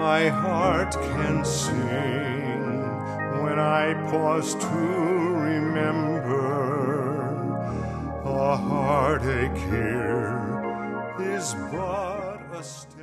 my heart can sing when I pause to remember. A heartache here is but a